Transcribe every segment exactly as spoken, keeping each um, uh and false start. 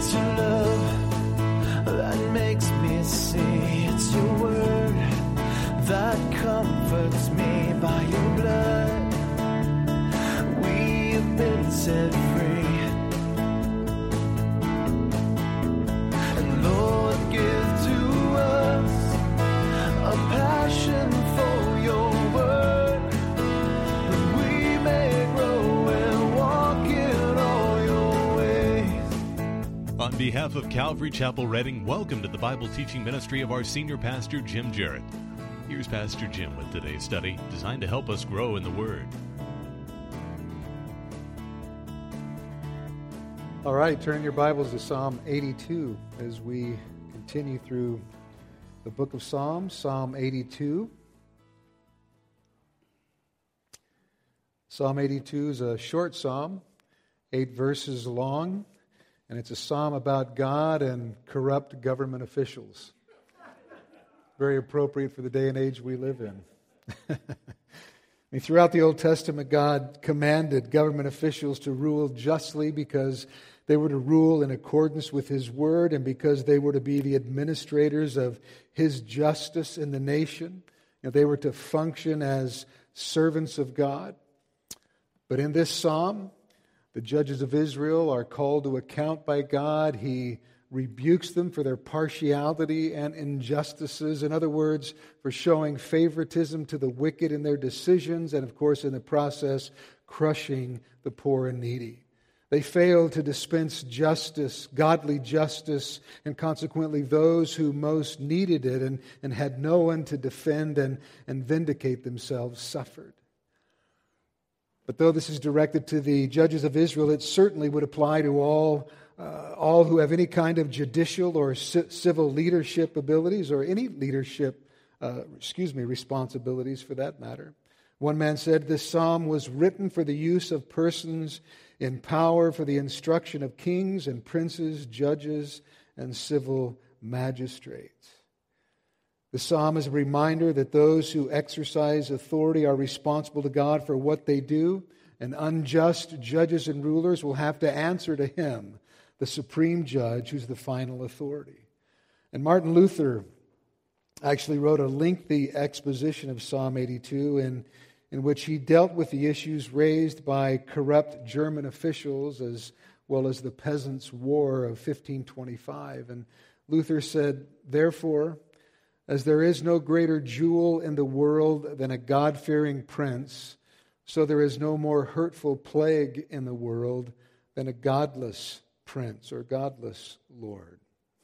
It's your love that makes me see. It's your word that comforts me. By your blood we have been set free. And Lord, give to us a passion for your word, that we may grow and walk in all your ways. On behalf of Calvary Chapel Reading, welcome to the Bible teaching ministry of our senior pastor, Jim Jarrett. Here's Pastor Jim with today's study, designed to help us grow in the Word. All right, turn your Bibles to Psalm eighty-two as we continue through the book of Psalms, Psalm eighty-two. Psalm eighty-two is a short psalm, eight verses long, and it's a psalm about God and corrupt government officials. Very appropriate for the day and age we live in. I mean, throughout the Old Testament, God commanded government officials to rule justly because they were to rule in accordance with His word and because they were to be the administrators of His justice in the nation. You know, they were to function as servants of God. But in this psalm, the judges of Israel are called to account by God. He rebukes them for their partiality and injustices. In other words, for showing favoritism to the wicked in their decisions and, of course, in the process, crushing the poor and needy. They failed to dispense justice, godly justice, and consequently those who most needed it and, and had no one to defend and, and vindicate themselves suffered. But though this is directed to the judges of Israel, it certainly would apply to all Uh, all who have any kind of judicial or ci- civil leadership abilities or any leadership, uh, excuse me, responsibilities for that matter. One man said this psalm was written for the use of persons in power, for the instruction of kings and princes, judges, and civil magistrates. The psalm is a reminder that those who exercise authority are responsible to God for what they do, and unjust judges and rulers will have to answer to Him, the supreme judge who's the final authority. And Martin Luther actually wrote a lengthy exposition of Psalm eighty-two in, in which he dealt with the issues raised by corrupt German officials as well as the Peasants' War of fifteen twenty-five. And Luther said, "Therefore, as there is no greater jewel in the world than a God-fearing prince, so there is no more hurtful plague in the world than a godless prince or godless lord."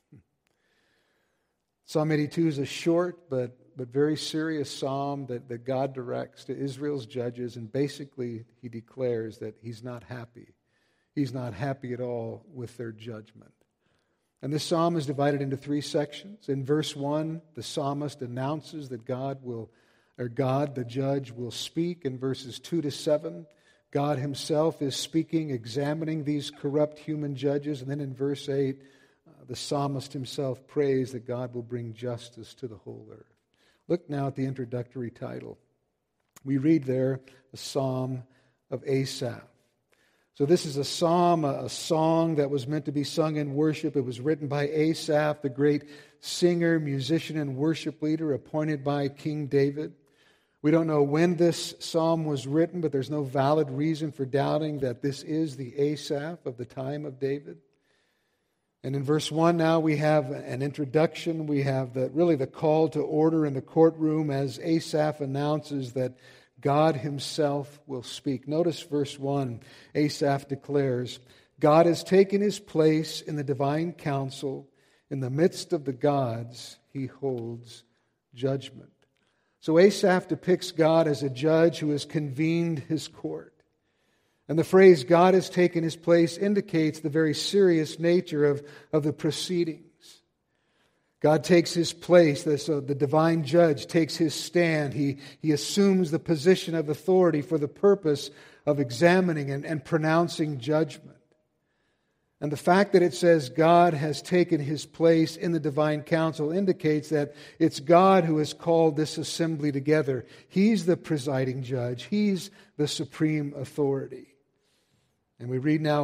Psalm eighty-two is a short but, but very serious psalm that, that God directs to Israel's judges, and basically He declares that He's not happy. He's not happy at all with their judgment. And this psalm is divided into three sections. In verse one, the psalmist announces that God will, or God, the judge, will speak. In verses two to seven, God Himself is speaking, examining these corrupt human judges. And then in verse eight, uh, the psalmist himself prays that God will bring justice to the whole earth. Look now at the introductory title. We read there, a psalm of Asaph. So this is a psalm, a, a song that was meant to be sung in worship. It was written by Asaph, the great singer, musician, and worship leader appointed by King David. We don't know when this psalm was written, but there's no valid reason for doubting that this is the Asaph of the time of David. And in verse one now we have an introduction. We have the, really the call to order in the courtroom as Asaph announces that God Himself will speak. Notice verse one. Asaph declares, "God has taken His place in the divine council. In the midst of the gods, He holds judgment." So Asaph depicts God as a judge who has convened His court. And the phrase, "God has taken His place," indicates the very serious nature of, of the proceedings. God takes His place, the, so the divine judge takes His stand. He, he assumes the position of authority for the purpose of examining and, and pronouncing judgment. And the fact that it says God has taken His place in the divine council indicates that it's God who has called this assembly together. He's the presiding judge. He's the supreme authority. And we read now in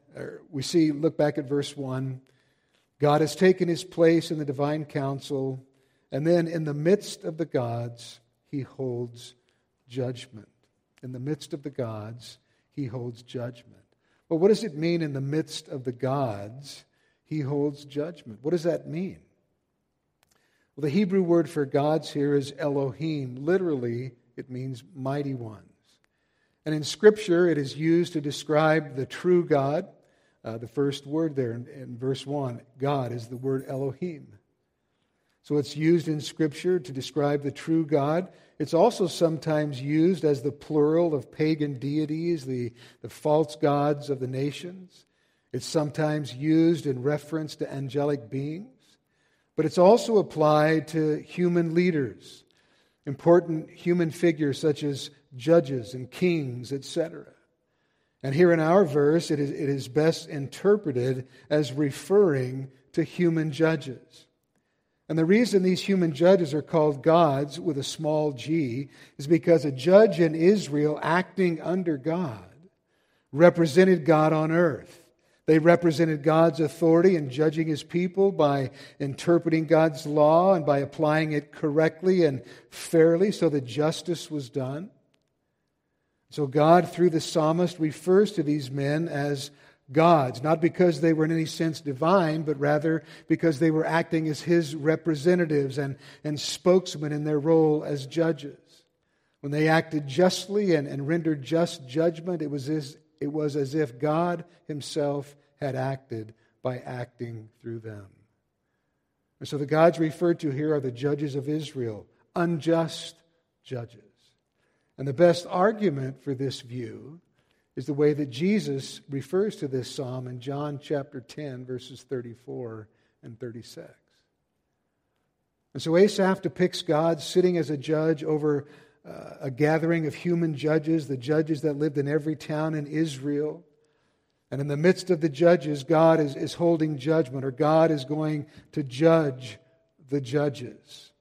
er, we see, look back at verse one, God has taken his place in the divine council, and then in the midst of the gods, he holds judgment. In the midst of the gods, he holds judgment. Well, what does it mean in the midst of the gods, he holds judgment? What does that mean? Well, the Hebrew word for gods here is Elohim. Literally, it means mighty ones. And in Scripture, it is used to describe the true God. Uh, the first word there in, in verse one, God, is the word Elohim. So it's used in Scripture to describe the true God. It's also sometimes used as the plural of pagan deities, the, the false gods of the nations. It's sometimes used in reference to angelic beings. But it's also applied to human leaders, important human figures such as judges and kings, et cetera. And here in our verse, it is, it is best interpreted as referring to human judges. And the reason these human judges are called gods with a small g is because a judge in Israel acting under God represented God on earth. They represented God's authority in judging his people by interpreting God's law and by applying it correctly and fairly so that justice was done. So God, through the psalmist, refers to these men as gods, not because they were in any sense divine, but rather because they were acting as his representatives and, and spokesmen in their role as judges. When they acted justly and, and rendered just judgment, it was as, it was as if God himself had acted by acting through them. And so the gods referred to here are the judges of Israel, unjust judges. And the best argument for this view is the way that Jesus refers to this psalm in John chapter ten, verses thirty-four and thirty-six. And so Asaph depicts God sitting as a judge over uh, a gathering of human judges, the judges that lived in every town in Israel. And in the midst of the judges, God is, is holding judgment, or God is going to judge the judges.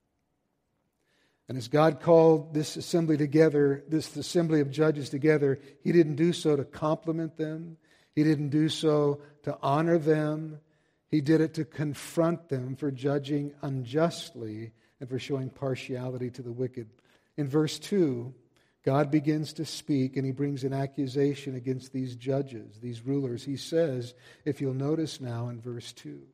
And as God called this assembly together, this assembly of judges together, He didn't do so to compliment them. He didn't do so to honor them. He did it to confront them for judging unjustly and for showing partiality to the wicked. In verse two, God begins to speak, and He brings an accusation against these judges, these rulers. He says, if you'll notice now in verse two,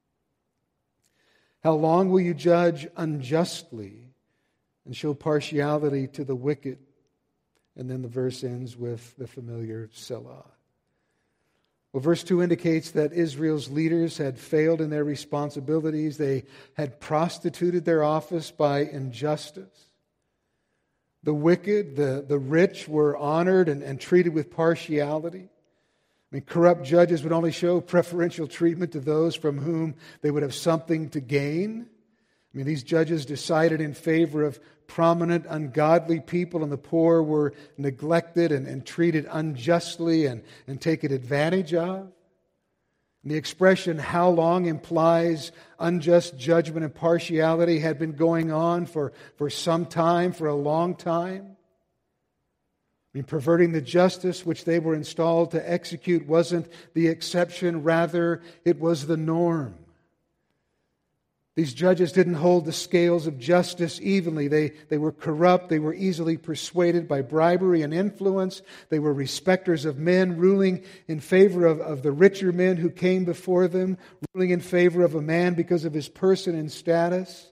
how long will you judge unjustly and show partiality to the wicked? And then the verse ends with the familiar Selah. Well, verse two indicates that Israel's leaders had failed in their responsibilities. They had prostituted their office by injustice. The wicked, the, the rich were honored and, and treated with partiality. I mean, corrupt judges would only show preferential treatment to those from whom they would have something to gain. I mean, these judges decided in favor of prominent, ungodly people, and the poor were neglected and, and treated unjustly and, and taken advantage of. And the expression, how long, implies unjust judgment and partiality had been going on for, for some time, for a long time. I mean, perverting the justice which they were installed to execute wasn't the exception, rather it was the norm. These judges didn't hold the scales of justice evenly. They, they were corrupt. They were easily persuaded by bribery and influence. They were respecters of men, ruling in favor of, of the richer men who came before them, ruling in favor of a man because of his person and status.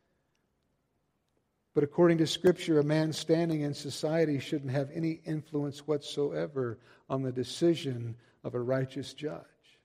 But according to Scripture, a man standing in society shouldn't have any influence whatsoever on the decision of a righteous judge.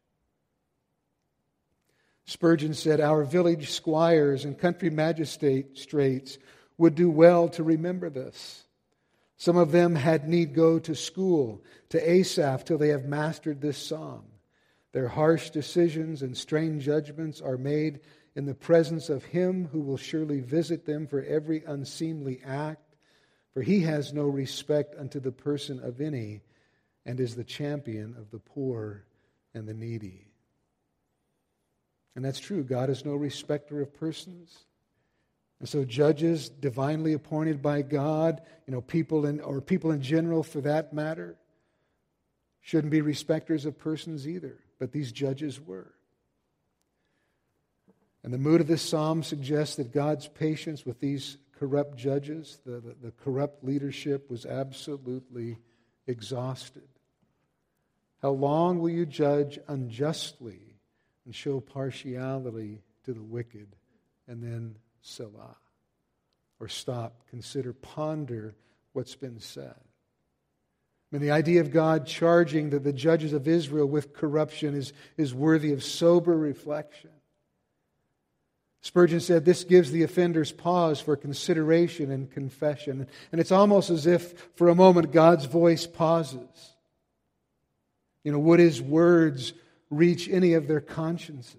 Spurgeon said, our village squires and country magistrates would do well to remember this. Some of them had need go to school, to Asaph, till they have mastered this psalm. Their harsh decisions and strange judgments are made in the presence of Him who will surely visit them for every unseemly act, for He has no respect unto the person of any, and is the champion of the poor and the needy. And that's true. God is no respecter of persons. And so judges divinely appointed by God, you know, people in, or people in general for that matter, Shouldn't be respecters of persons either, but these judges were. And the mood of this psalm suggests that God's patience with these corrupt judges, the, the, the corrupt leadership, was absolutely exhausted. How long will you judge unjustly and show partiality to the wicked? And then Selah. Or stop, consider, ponder what's been said. I mean, the idea of God charging the, the judges of Israel with corruption is, is worthy of sober reflection. Spurgeon said this gives the offenders pause for consideration and confession. And it's almost as if for a moment God's voice pauses. You know, would His words reach any of their consciences?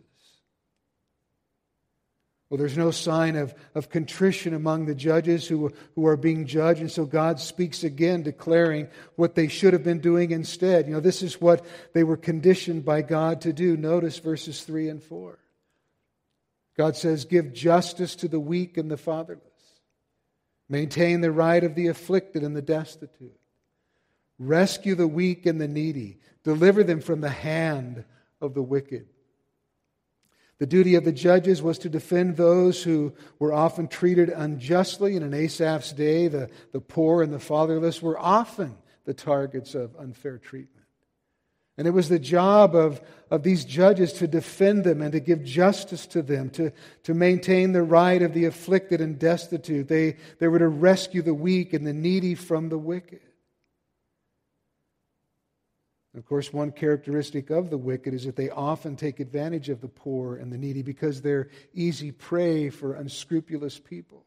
Well, there's no sign of, of contrition among the judges who, who are being judged, and so God speaks again, declaring what they should have been doing instead. You know, this is what they were conditioned by God to do. Notice verses three and four. God says, give justice to the weak and the fatherless. Maintain the right of the afflicted and the destitute. Rescue the weak and the needy. Deliver them from the hand of the wicked. The duty of the judges was to defend those who were often treated unjustly. And in Asaph's day, the, the poor and the fatherless were often the targets of unfair treatment. And it was the job of, of these judges to defend them and to give justice to them, to, to maintain the right of the afflicted and destitute. They, they were to rescue the weak and the needy from the wicked. Of course, one characteristic of the wicked is that they often take advantage of the poor and the needy because they're easy prey for unscrupulous people.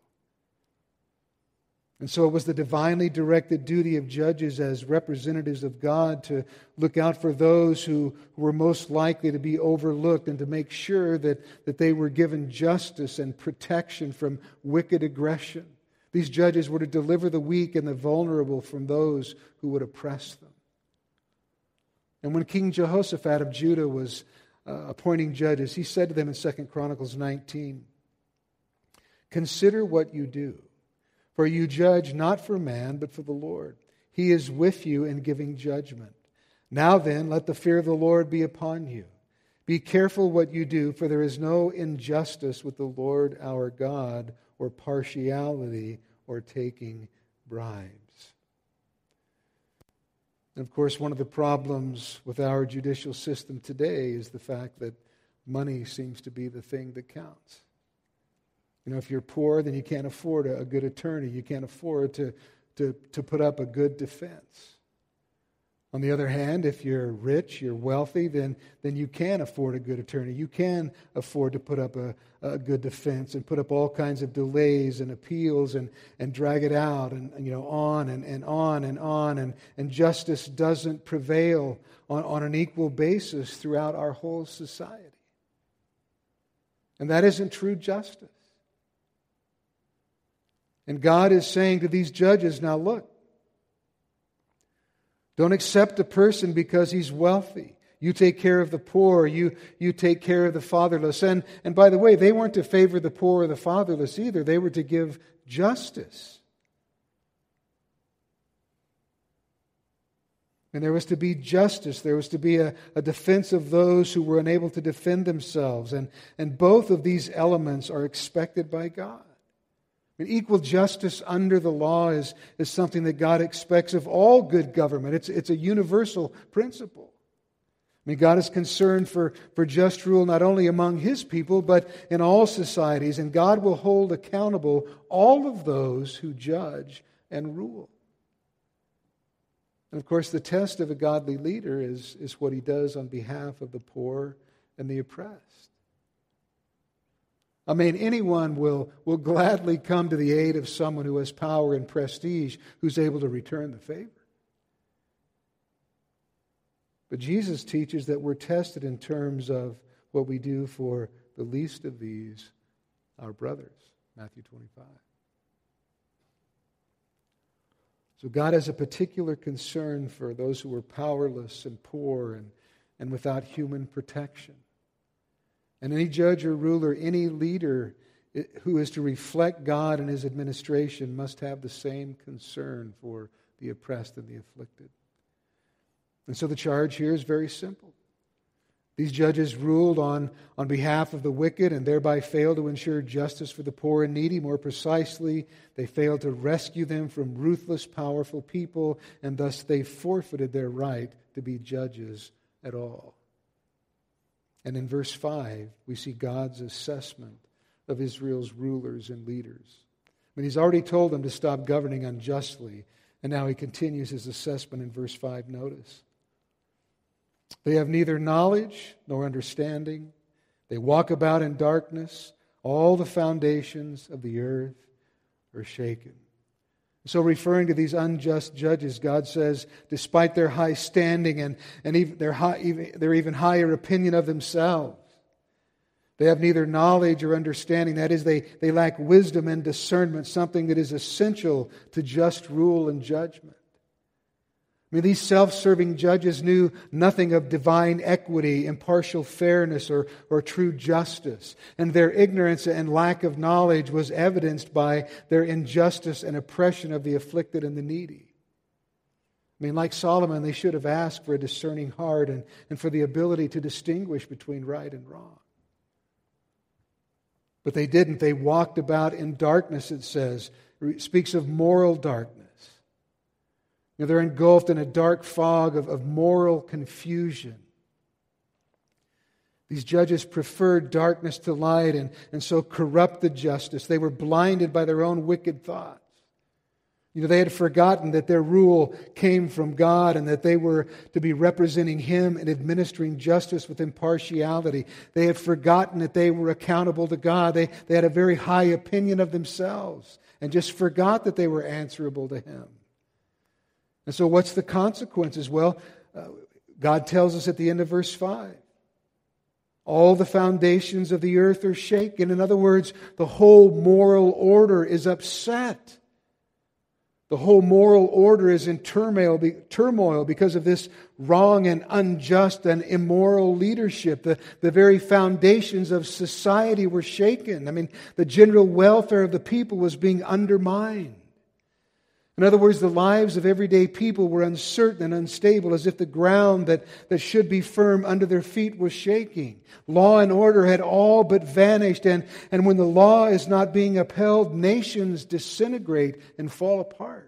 And so it was the divinely directed duty of judges as representatives of God to look out for those who, who were most likely to be overlooked and to make sure that, that they were given justice and protection from wicked aggression. These judges were to deliver the weak and the vulnerable from those who would oppress them. And when King Jehoshaphat of Judah was uh, appointing judges, he said to them in Second Chronicles nineteen, consider what you do, for you judge not for man, but for the Lord. He is with you in giving judgment. Now then, let the fear of the Lord be upon you. Be careful what you do, for there is no injustice with the Lord our God, or partiality, or taking bribes. And of course, one of the problems with our judicial system today is the fact that money seems to be the thing that counts. You know, if you're poor, then you can't afford a, a good attorney. You can't afford to, to, to put up a good defense. On the other hand, if you're rich, you're wealthy, then, then you can afford a good attorney. You can afford to put up a, a good defense and put up all kinds of delays and appeals and, and drag it out and, you know, on and, and on and on. And, and justice doesn't prevail on, on an equal basis throughout our whole society. And that isn't true justice. And God is saying to these judges, now look, don't accept a person because he's wealthy. You take care of the poor. You, you take care of the fatherless. And, and by the way, they weren't to favor the poor or the fatherless either. They were to give justice. And there was to be justice. There was to be a, a defense of those who were unable to defend themselves. And, and both of these elements are expected by God. I mean, equal justice under the law is, is something that God expects of all good government. It's, it's a universal principle. I mean, God is concerned for, for just rule not only among His people, but in all societies. And God will hold accountable all of those who judge and rule. And of course, the test of a godly leader is, is what he does on behalf of the poor and the oppressed. I mean, anyone will, will gladly come to the aid of someone who has power and prestige, who's able to return the favor. But Jesus teaches that we're tested in terms of what we do for the least of these, our brothers. Matthew twenty-five. So God has a particular concern for those who are powerless and poor and, and without human protection. And any judge or ruler, any leader who is to reflect God in his administration must have the same concern for the oppressed and the afflicted. And so the charge here is very simple. These judges ruled on, on behalf of the wicked and thereby failed to ensure justice for the poor and needy. More precisely, they failed to rescue them from ruthless, powerful people, and thus they forfeited their right to be judges at all. And in verse five, we see God's assessment of Israel's rulers and leaders. I mean, He's already told them to stop governing unjustly, and now He continues His assessment in verse five. Notice. They have neither knowledge nor understanding. They walk about in darkness. All the foundations of the earth are shaken. So referring to these unjust judges, God says, despite their high standing and, and even their, high, even, their even higher opinion of themselves, they have neither knowledge or understanding. That is, they, they lack wisdom and discernment, something that is essential to just rule and judgment. I mean, these self-serving judges knew nothing of divine equity, impartial fairness, or, or true justice. And their ignorance and lack of knowledge was evidenced by their injustice and oppression of the afflicted and the needy. I mean, like Solomon, they should have asked for a discerning heart and, and for the ability to distinguish between right and wrong. But they didn't. They walked about in darkness, it says. It speaks of moral darkness. You know, they're engulfed in a dark fog of, of moral confusion. These judges preferred darkness to light and, and so corrupted justice. They were blinded by their own wicked thoughts. You know, they had forgotten that their rule came from God and that they were to be representing Him and administering justice with impartiality. They had forgotten that they were accountable to God. They, they had a very high opinion of themselves and just forgot that they were answerable to Him. And so what's the consequences? Well, uh, God tells us at the end of verse five. All the foundations of the earth are shaken. In other words, the whole moral order is upset. The whole moral order is in turmoil, turmoil because of this wrong and unjust and immoral leadership. The, the very foundations of society were shaken. I mean, the general welfare of the people was being undermined. In other words, the lives of everyday people were uncertain and unstable, as if the ground that, that should be firm under their feet was shaking. Law and order had all but vanished, and, and when the law is not being upheld, nations disintegrate and fall apart.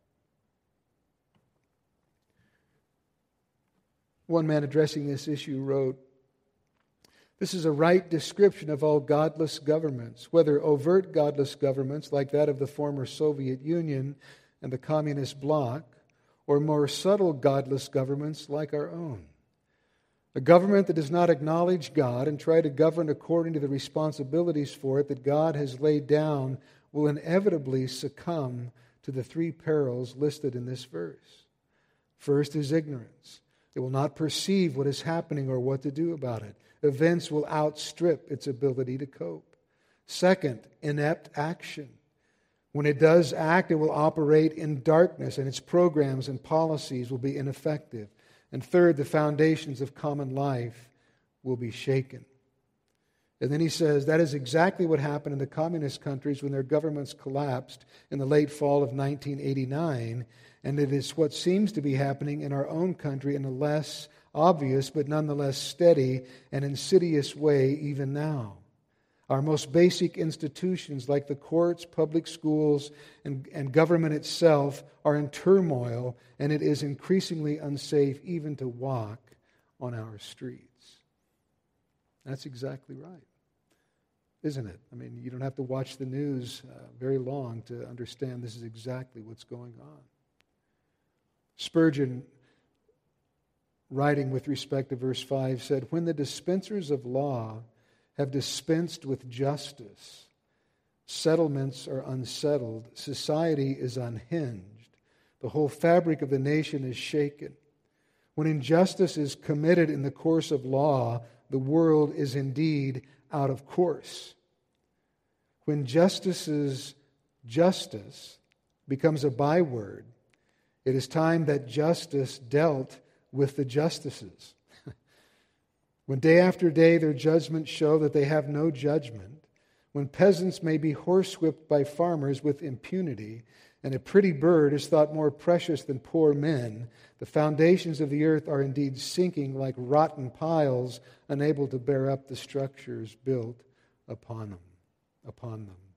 One man addressing this issue wrote, "This is a right description of all godless governments, whether overt godless governments like that of the former Soviet Union and the communist bloc, or more subtle godless governments like our own. A government that does not acknowledge God and try to govern according to the responsibilities for it that God has laid down will inevitably succumb to the three perils listed in this verse. First is ignorance. It will not perceive what is happening or what to do about it. Events will outstrip its ability to cope. Second, inept action. When it does act, it will operate in darkness, and its programs and policies will be ineffective. And third, the foundations of common life will be shaken." And then he says that is exactly what happened in the communist countries when their governments collapsed in the late fall of nineteen eighty-nine, and it is what seems to be happening in our own country in a less obvious but nonetheless steady and insidious way even now. Our most basic institutions like the courts, public schools, and, and government itself are in turmoil, and it is increasingly unsafe even to walk on our streets. That's exactly right, isn't it? I mean, you don't have to watch the news uh, very long to understand this is exactly what's going on. Spurgeon, writing with respect to verse five, said, "When the dispensers of law have dispensed with justice, settlements are unsettled, society is unhinged, the whole fabric of the nation is shaken. When injustice is committed in the course of law, the world is indeed out of course. When justice's justice becomes a byword, it is time that justice dealt with the justices. When day after day their judgments show that they have no judgment, when peasants may be horsewhipped by farmers with impunity, and a pretty bird is thought more precious than poor men. The foundations of the earth are indeed sinking like rotten piles, unable to bear up the structures built upon them. Upon them.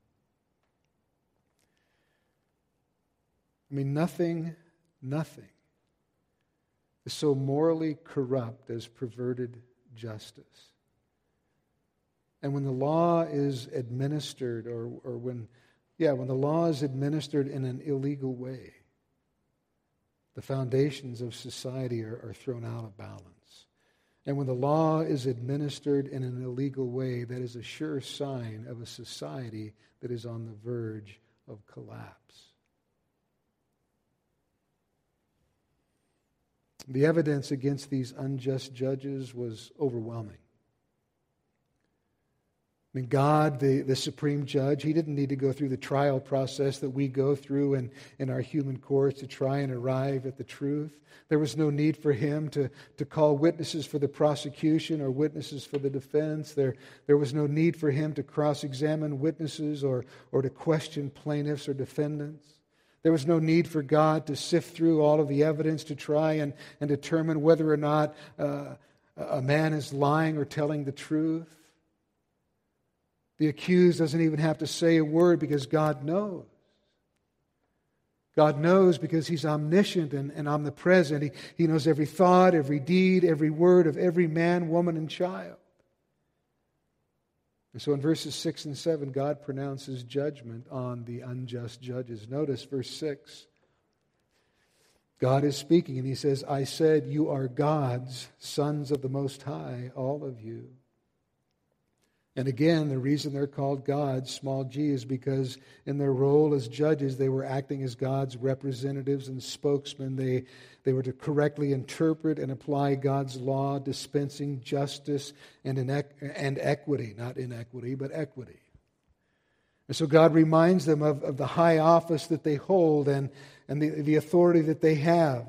I mean, nothing, nothing is so morally corrupt as perverted justice. And when the law is administered, or, or when, yeah, when the law is administered in an illegal way, the foundations of society are, are thrown out of balance. And when the law is administered in an illegal way, that is a sure sign of a society that is on the verge of collapse. The evidence against these unjust judges was overwhelming. I mean, God, the, the supreme judge, He didn't need to go through the trial process that we go through in, in our human courts to try and arrive at the truth. There was no need for Him to, to call witnesses for the prosecution or witnesses for the defense. There, there was no need for Him to cross-examine witnesses or, or to question plaintiffs or defendants. There was no need for God to sift through all of the evidence to try and, and determine whether or not uh, a man is lying or telling the truth. The accused doesn't even have to say a word because God knows. God knows because He's omniscient and, and omnipresent. He, he knows every thought, every deed, every word of every man, woman, and child. And so in verses six and seven, God pronounces judgment on the unjust judges. Notice verse six. God is speaking and He says, I said, you are God's sons of the Most High, all of you. And again, the reason they're called God's, small g, is because in their role as judges, they were acting as God's representatives and spokesmen. They, they were to correctly interpret and apply God's law, dispensing justice and, inequ- and equity. Not inequity, but equity. And so God reminds them of, of the high office that they hold and, and the, the authority that they have.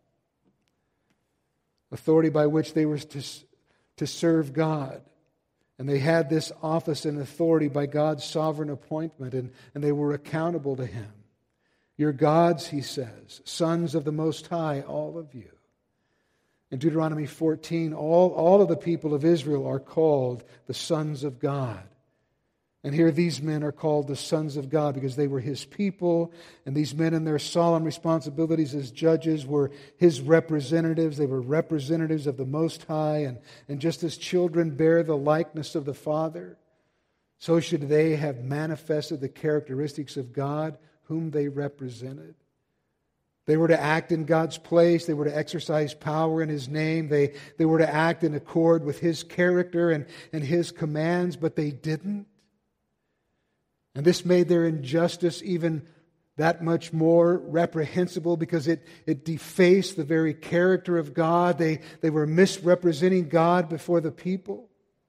Authority by which they were to, to serve God. And they had this office and authority by God's sovereign appointment, and, and they were accountable to Him. You're God's, He says, sons of the Most High, all of you. In Deuteronomy fourteen, all, all of the people of Israel are called the sons of God. And here these men are called the sons of God because they were His people, and these men in their solemn responsibilities as judges were His representatives. They were representatives of the Most High, and, and just as children bear the likeness of the Father, so should they have manifested the characteristics of God whom they represented. They were to act in God's place. They were to exercise power in His name. They, they were to act in accord with His character and, and His commands, but they didn't. And this made their injustice even that much more reprehensible because it, it defaced the very character of God. They, they were misrepresenting God before the people.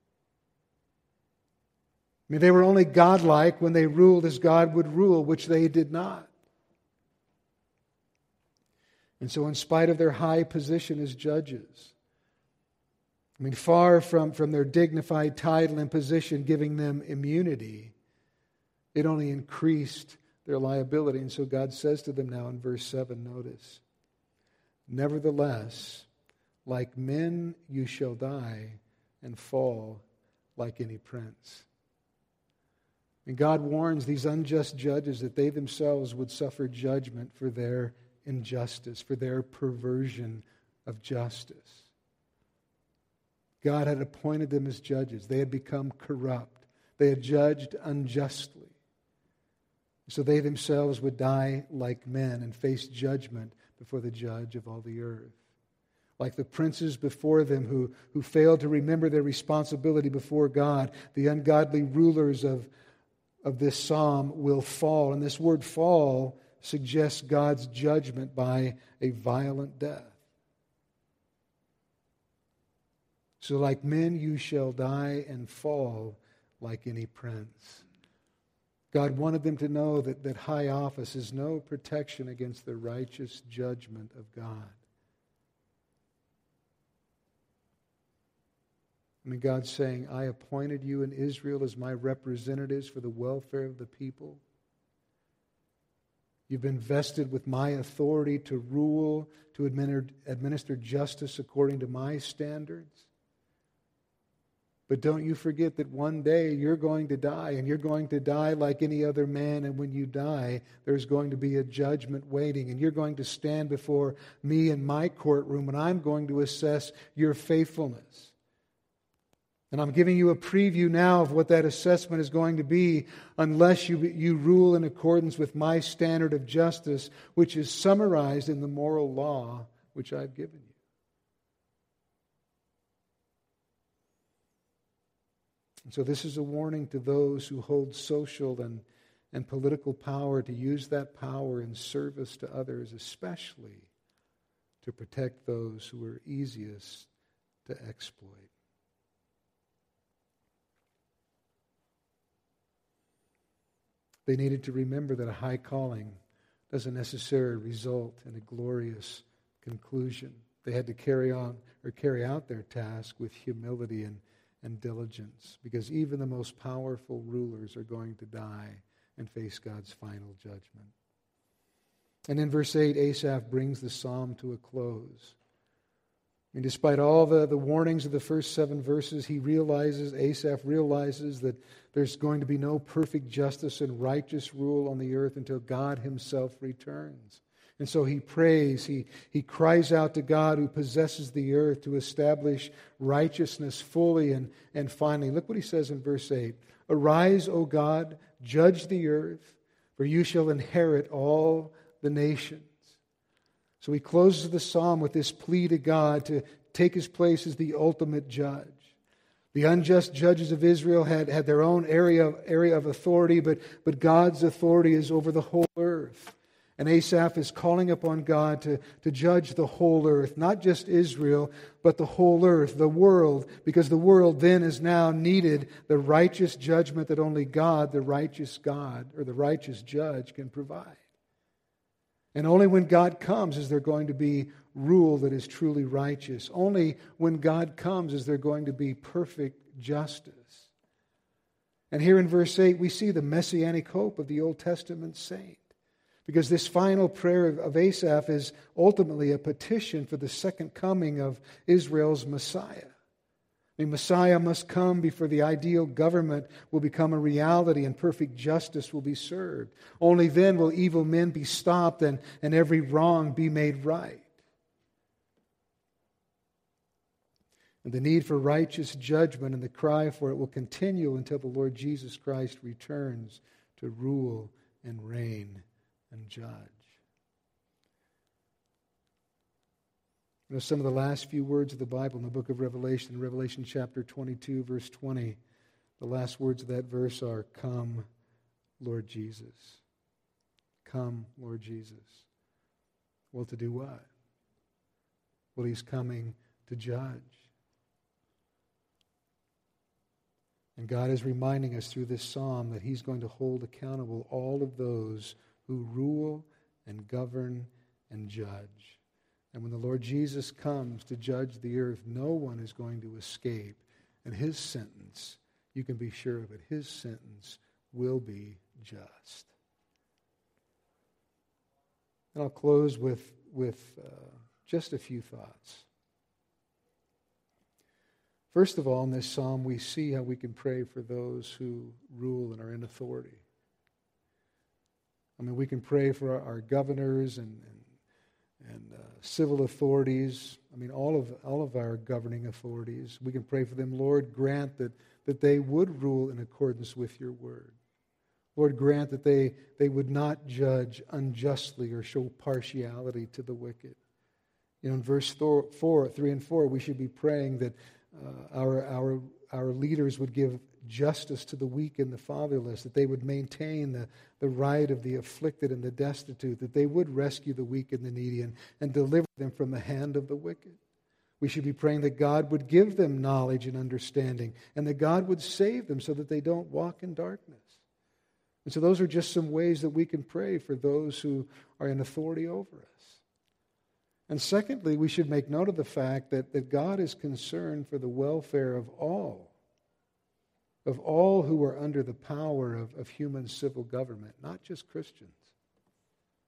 I mean, they were only godlike when they ruled as God would rule, which they did not. And so in spite of their high position as judges, I mean, far from, from their dignified title and position giving them immunity, it only increased their liability. And so God says to them now in verse seven, notice, nevertheless, like men you shall die and fall like any prince. And God warns these unjust judges that they themselves would suffer judgment for their injustice, for their perversion of justice. God had appointed them as judges. They had become corrupt. They had judged unjustly. So they themselves would die like men and face judgment before the judge of all the earth. Like the princes before them who, who failed to remember their responsibility before God, the ungodly rulers of, of this psalm will fall. And this word fall suggests God's judgment by a violent death. So like men you shall die and fall like any prince. God wanted them to know that, that high office is no protection against the righteous judgment of God. I mean, God's saying, I appointed you in Israel as my representatives for the welfare of the people. You've been vested with my authority to rule, to administer justice according to my standards. But don't you forget that one day you're going to die, and you're going to die like any other man, and when you die, there's going to be a judgment waiting, and you're going to stand before me in my courtroom, and I'm going to assess your faithfulness. And I'm giving you a preview now of what that assessment is going to be unless you, you rule in accordance with my standard of justice, which is summarized in the moral law which I've given you. And so this is a warning to those who hold social and, and political power to use that power in service to others, especially to protect those who are easiest to exploit. They needed to remember that a high calling doesn't necessarily result in a glorious conclusion. They had to carry on or carry out their task with humility and, and diligence, because even the most powerful rulers are going to die and face God's final judgment. And in verse eight, Asaph brings the psalm to a close. And despite all the, the warnings of the first seven verses, he realizes, Asaph realizes that there's going to be no perfect justice and righteous rule on the earth until God himself returns. And so he prays, he, he cries out to God who possesses the earth to establish righteousness fully and, and finally. Look what he says in verse eight. Arise, O God, judge the earth, for you shall inherit all the nations. So he closes the psalm with this plea to God to take his place as the ultimate judge. The unjust judges of Israel had, had their own area of, area of authority, but, but God's authority is over the whole earth. And Asaph is calling upon God to, to judge the whole earth, not just Israel, but the whole earth, the world, because the world then is now needed the righteous judgment that only God, the righteous God, or the righteous judge, can provide. And only when God comes is there going to be rule that is truly righteous. Only when God comes is there going to be perfect justice. And here in verse eight, we see the messianic hope of the Old Testament saint. Because this final prayer of Asaph is ultimately a petition for the second coming of Israel's Messiah. I mean, Messiah must come before the ideal government will become a reality and perfect justice will be served. Only then will evil men be stopped and, and every wrong be made right. And the need for righteous judgment and the cry for it will continue until the Lord Jesus Christ returns to rule and reign and judge. You know, some of the last few words of the Bible in the book of Revelation, Revelation chapter twenty-two, verse twenty, the last words of that verse are, "Come, Lord Jesus." Come, Lord Jesus. Well, to do what? Well, he's coming to judge. And God is reminding us through this psalm that he's going to hold accountable all of those who rule and govern and judge. And when the Lord Jesus comes to judge the earth, no one is going to escape. And his sentence, you can be sure of it, his sentence will be just. And I'll close with, with uh, just a few thoughts. First of all, in this psalm, we see how we can pray for those who rule and are in authority. I mean, we can pray for our, our governors and, and, and uh, civil authorities. I mean, all of all of our governing authorities. We can pray for them. Lord, grant that, that they would rule in accordance with your word. Lord, grant that they, they would not judge unjustly or show partiality to the wicked. You know, in verse four, three and four, we should be praying that uh, our, our, our leaders would give justice to the weak and the fatherless, that they would maintain the, the right of the afflicted and the destitute, that they would rescue the weak and the needy and, and deliver them from the hand of the wicked. We should be praying that God would give them knowledge and understanding, and that God would save them so that they don't walk in darkness. And so those are just some ways that we can pray for those who are in authority over us. And secondly, we should make note of the fact that, that God is concerned for the welfare of all, of all who are under the power of, of human civil government, not just Christians.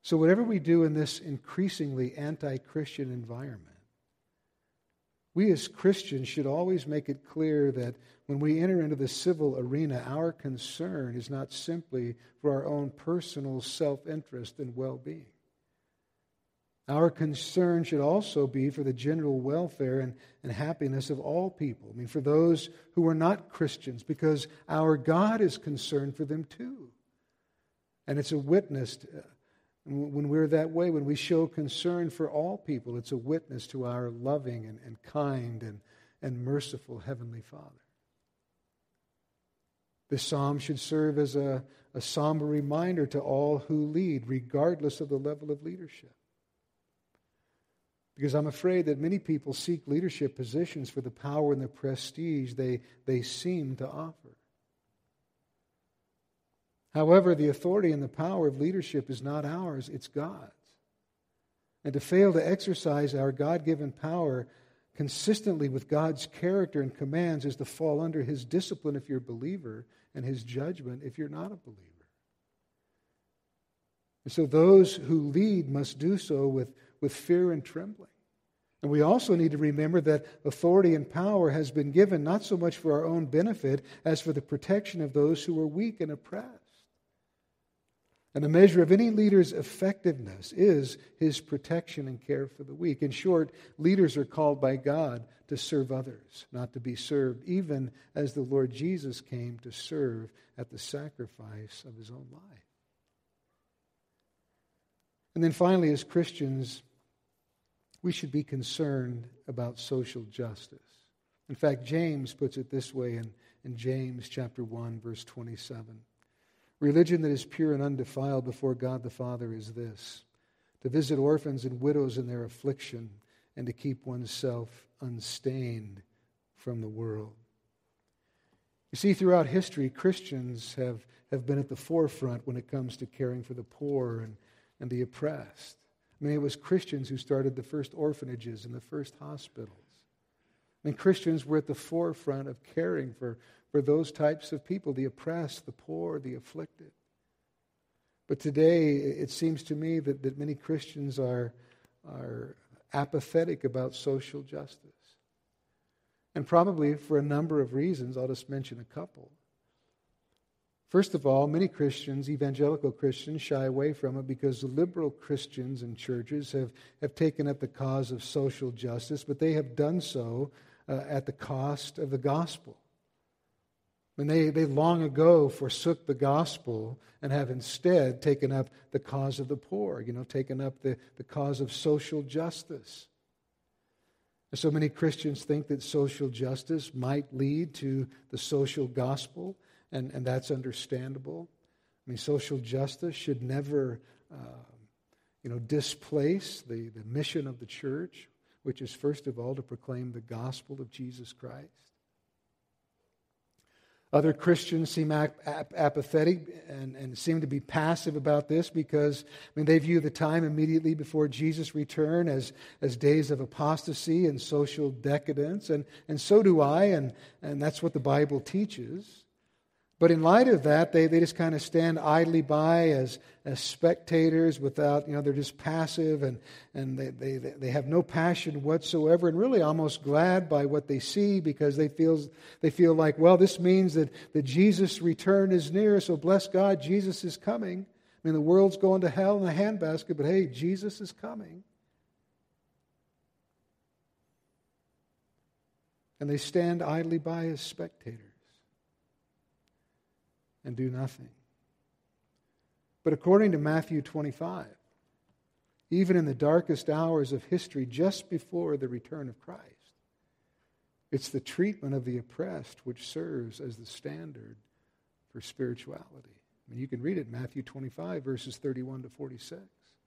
So whatever we do in this increasingly anti-Christian environment, we as Christians should always make it clear that when we enter into the civil arena, our concern is not simply for our own personal self-interest and well-being. Our concern should also be for the general welfare and, and happiness of all people. I mean, for those who are not Christians, because our God is concerned for them too. And it's a witness to, when we're that way, when we show concern for all people, it's a witness to our loving and, and kind and, and merciful Heavenly Father. This psalm should serve as a, a somber reminder to all who lead, regardless of the level of leadership. Because I'm afraid that many people seek leadership positions for the power and the prestige they, they seem to offer. However, the authority and the power of leadership is not ours, it's God's. And to fail to exercise our God-given power consistently with God's character and commands is to fall under His discipline if you're a believer and His judgment if you're not a believer. And so those who lead must do so with, with fear and trembling. And we also need to remember that authority and power has been given not so much for our own benefit as for the protection of those who are weak and oppressed. And the measure of any leader's effectiveness is his protection and care for the weak. In short, leaders are called by God to serve others, not to be served, even as the Lord Jesus came to serve at the sacrifice of His own life. And then finally, as Christians, we should be concerned about social justice. In fact, James puts it this way in, in James chapter one, verse twenty-seven. Religion that is pure and undefiled before God the Father is this: to visit orphans and widows in their affliction and to keep oneself unstained from the world. You see, throughout history, Christians have, have been at the forefront when it comes to caring for the poor and, and the oppressed. I mean, it was Christians who started the first orphanages and the first hospitals. I mean, Christians were at the forefront of caring for For those types of people, the oppressed, the poor, the afflicted. But today, it seems to me that, that many Christians are, are apathetic about social justice. And probably for a number of reasons. I'll just mention a couple. First of all, many Christians, evangelical Christians, shy away from it because the liberal Christians and churches have, have taken up the cause of social justice, but they have done so uh, at the cost of the gospel. When they, they long ago forsook the gospel and have instead taken up the cause of the poor, you know, taken up the, the cause of social justice. And so many Christians think that social justice might lead to the social gospel, and, and that's understandable. I mean, social justice should never, uh, you know, displace the, the mission of the church, which is first of all to proclaim the gospel of Jesus Christ. Other Christians seem ap- ap- apathetic and, and seem to be passive about this because, I mean, they view the time immediately before Jesus' return as, as days of apostasy and social decadence, and, and so do I, and, and that's what the Bible teaches. But in light of that, they, they just kind of stand idly by as, as spectators without, you know, they're just passive and, and they, they, they have no passion whatsoever and really almost glad by what they see because they feel, they feel like, well, this means that, that Jesus' return is near, so bless God, Jesus is coming. I mean, the world's going to hell in a handbasket, but hey, Jesus is coming. And they stand idly by as spectators and do nothing. But according to Matthew twenty-five, even in the darkest hours of history, just before the return of Christ, it's the treatment of the oppressed which serves as the standard for spirituality. I mean, you can read it in Matthew twenty-five, verses thirty-one to forty-six.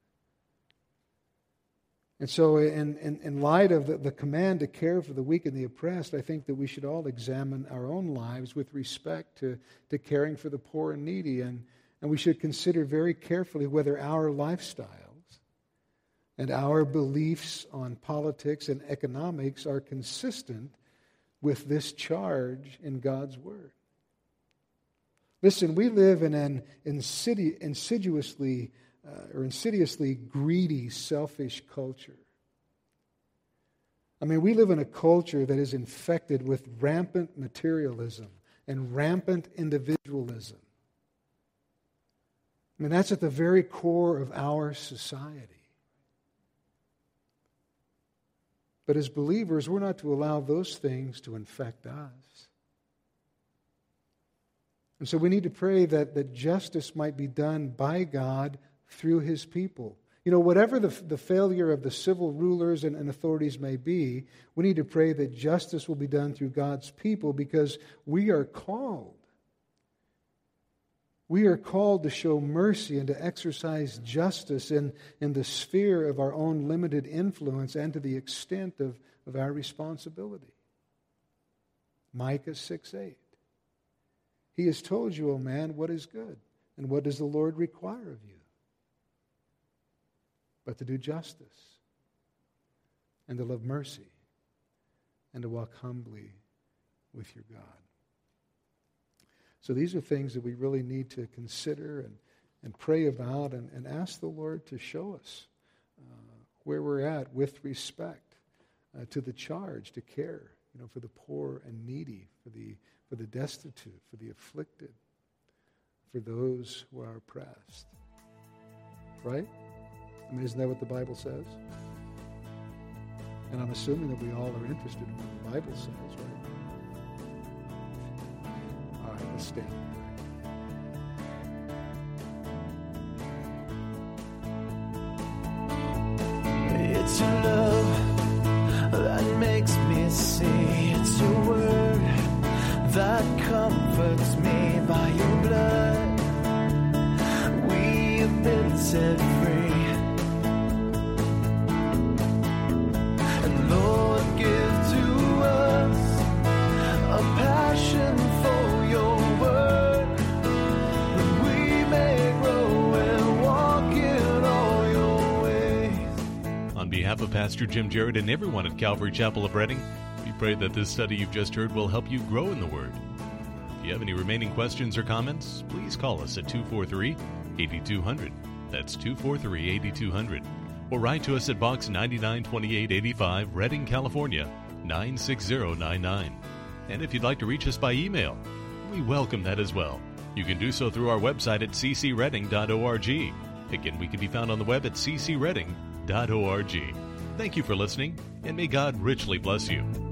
And so in, in, in light of the, the command to care for the weak and the oppressed, I think that we should all examine our own lives with respect to, to caring for the poor and needy. And, and we should consider very carefully whether our lifestyles and our beliefs on politics and economics are consistent with this charge in God's Word. Listen, we live in an insidi- insidiously uh, or insidiously greedy, selfish culture. I mean, we live in a culture that is infected with rampant materialism and rampant individualism. I mean, that's at the very core of our society. But as believers, we're not to allow those things to infect us. And so we need to pray that, that justice might be done by God through His people. You know, whatever the, the failure of the civil rulers and, and authorities may be, we need to pray that justice will be done through God's people, because we are called. We are called to show mercy and to exercise justice in, in the sphere of our own limited influence and to the extent of, of our responsibility. Micah six eight. He has told you, O man, what is good, and what does the Lord require of you? But to do justice, and to love mercy, and to walk humbly with your God. So these are things that we really need to consider and, and pray about and, and ask the Lord to show us uh, where we're at with respect uh, to the charge to care, you know, for the poor and needy, for the for the destitute, for the afflicted, for those who are oppressed. Right? I mean, isn't that what the Bible says? And I'm assuming that we all are interested in what the Bible says, right? All right, let's stand. It's your love that makes me see. It's your word that comforts me. By your blood we have been set free. And Lord, give to us a passion for your word, that we may grow and walk in all your ways. On behalf of Pastor Jim Jarrett and everyone at Calvary Chapel of Redding, we pray that this study you've just heard will help you grow in the Word. If you have any remaining questions or comments, please call us at two four three, eight two zero zero. That's two four three, eight two zero zero. Or write to us at Box ninety-nine twenty-eight eighty-five, Redding, California, nine six zero nine nine. And if you'd like to reach us by email, we welcome that as well. You can do so through our website at c c redding dot org. Again, we can be found on the web at c c redding dot org. Thank you for listening, and may God richly bless you.